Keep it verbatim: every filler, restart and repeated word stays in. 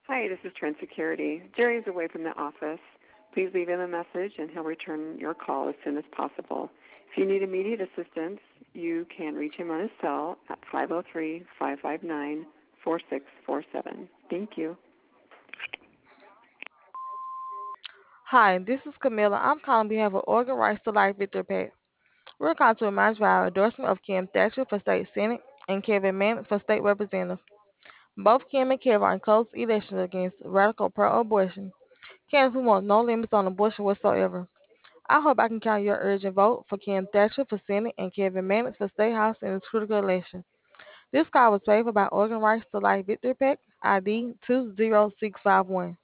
Hi, this is Trent Security. Jerry is away from the office. Please leave him a message and he'll return your call as soon as possible. If you need immediate assistance, you can reach him on his cell at five oh three, five five nine, four six four seven. Thank you. Hi, this is Camilla. I'm calling on behalf of Organ Rights to Life Victory Pack. We're calling to remind you of our endorsement of Kim Thatcher for state senate and Kevin Mannix for state representative. Both Kim and Kevin are in close elections against radical pro-abortion candidates who want no limits on abortion whatsoever. I hope I can count your urgent vote for Kim Thatcher for Senate and Kevin Mannix for State House in this critical election. This call was paid for by Organ Rights to Life Victory Pack, I D two zero six five one.